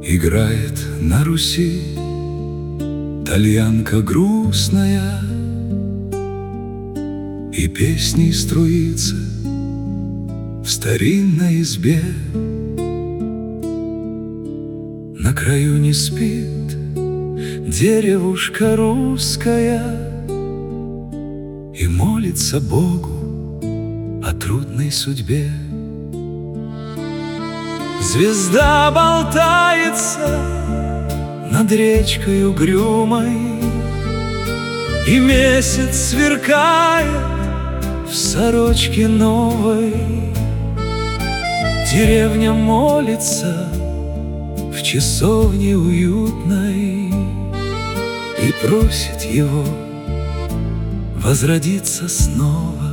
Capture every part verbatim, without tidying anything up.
Играет на Руси тальянка грустная, и песней струится в старинной избе. На краю не спит деревушка русская и молится Богу о трудной судьбе. Звезда болтается над речкой угрюмой, и месяц сверкает в сорочке новой. Деревня молится в часовне уютной и просит его возродиться снова.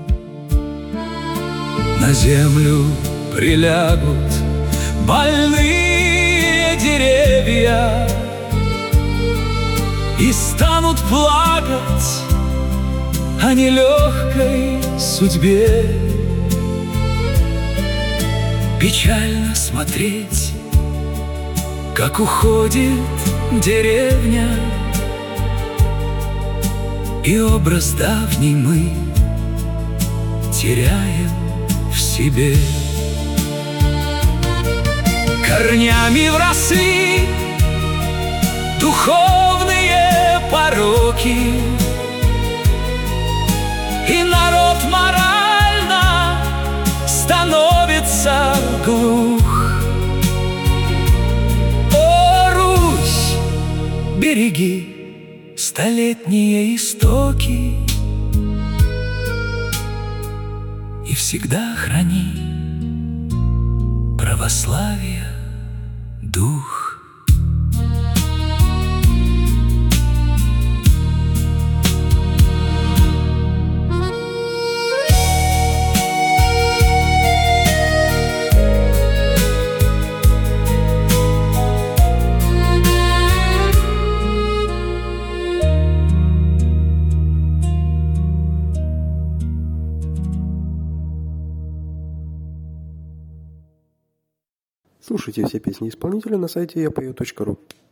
На землю прилягут больные деревья и станут плакать о нелегкой судьбе. Печально смотреть, как уходит деревня, и образ давний мы теряем в себе. Корнями вросли духовные пороки, и народ морально становится глух. О, Русь, береги столетние истоки и всегда храни православие дух. Слушайте все песни исполнителя на сайте я пою точка ру.